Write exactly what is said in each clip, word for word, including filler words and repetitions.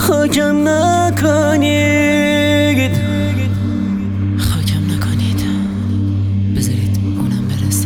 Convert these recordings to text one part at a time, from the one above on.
خاکم نکنید، خاکم نکنید، بذارید اونم برسه.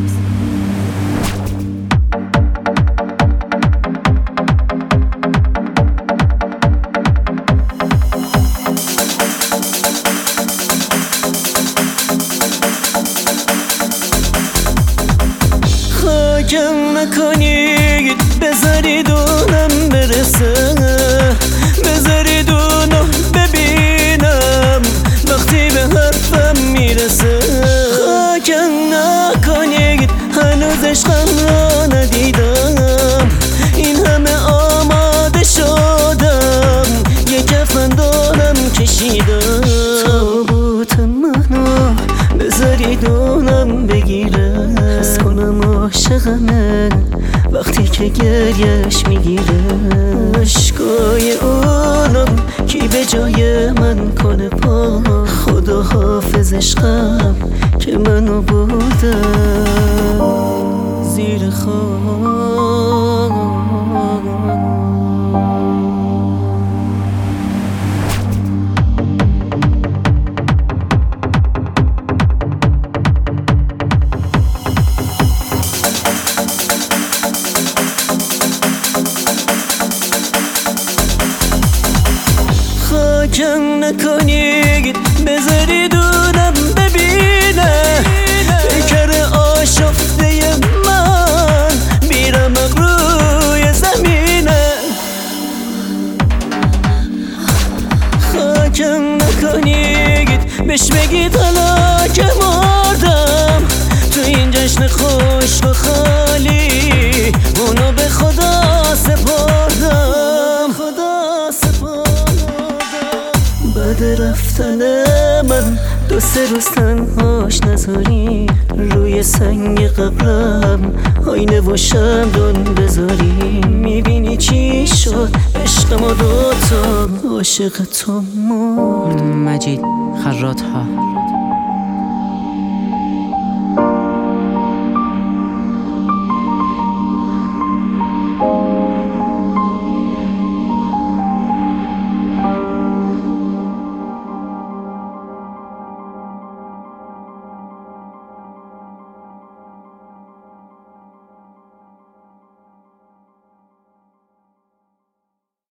خاکم نکنید، بذارید اونم برسه، بذارید اونو ببینم وقتی به حرفم میرسه. خاکم نکنید، هنوز عشقم را ندیدم، این همه آماده شدم، یه کفن دارم کشیدم. تابوت منو بذارید اونم بگیره، حس کنم عاشقمه وقتی که گریش میگیره. عشقای اونم کی به جای من کنه پا، خدا حافظ عشقم که منو بردم زیر خاک. خاکم نکنید، بذارید اونم ببینه پیکر آشفته من میرم روی زمینه. خاکم نکنید، بهش بگید حالا که مردم تو این جشن خشک و خالی اونو به خدا سپردم، خدا سپردم. بعد رفتن من دو سه روز تنهاش نذاری، روی سنگ قبرم آینه و شمدون بذاری. میبینی چی شد عشق ما دوتا، عاشق تو مرد. مجید خراط ها.